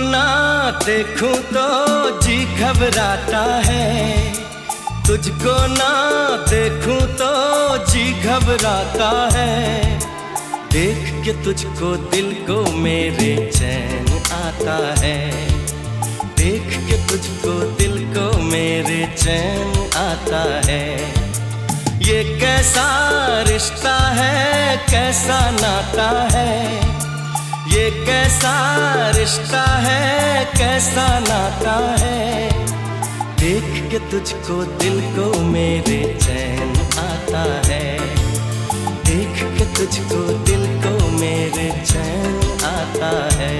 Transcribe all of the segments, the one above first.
ना देखूं तो जी घबराता है, तुझको ना देखूं तो जी घबराता है। देख के तुझको दिल को मेरे चैन आता है, देख के तुझको दिल को मेरे चैन आता है। ये कैसा रिश्ता है, कैसा नाता है, ये कैसा रिश्ता है, कैसा नाता है। देख के तुझको दिल को मेरे चैन आता है, देख के तुझको दिल को मेरे चैन आता है।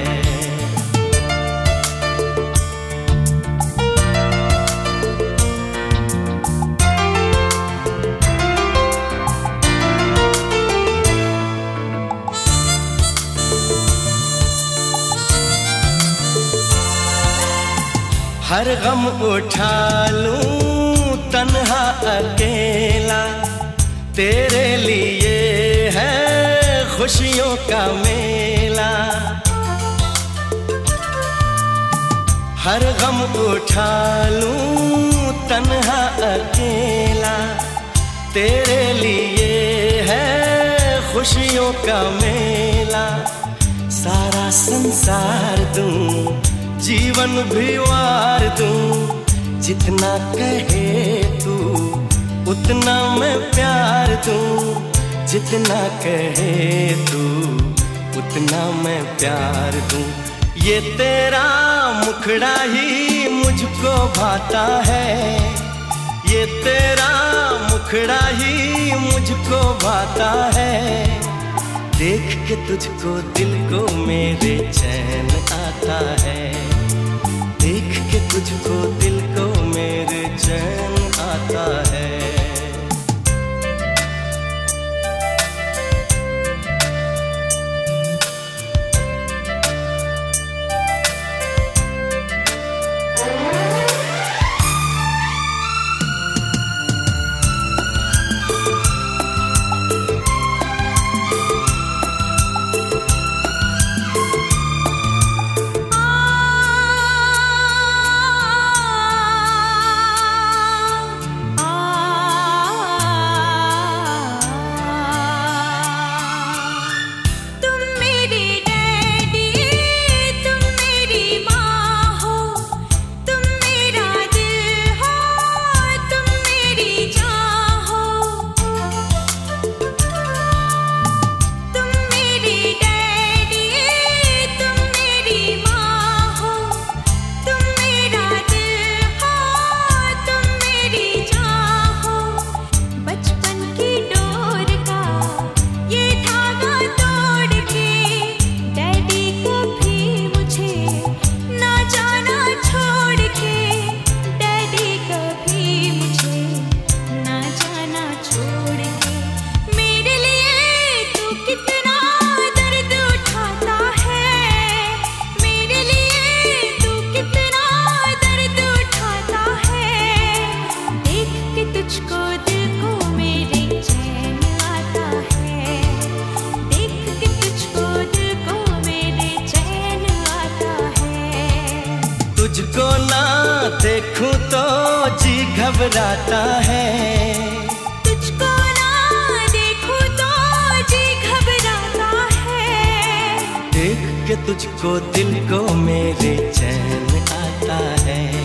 हर गम उठा लूं तन्हा अकेला, तेरे लिए है खुशियों का मेला। हर गम उठा लूं तन्हा अकेला, तेरे लिए है खुशियों का मेला। सारा संसार दूं, जीवन भी वार दूं, जितना कहे तू उतना मैं प्यार दूं। जितना कहे तू उतना मैं प्यार दूं। ये तेरा मुखड़ा ही मुझको भाता है, ये तेरा मुखड़ा ही मुझको भाता है। देख के तुझको दिल को मेरे चैन आता है, देख के तुझको दिल को मेरे चैन आता है। तुझको ना देखूं तो जी घबराता है, तुझको ना देखूं तो जी घबराता है। देख के तुझको दिल को मेरे चैन आता है।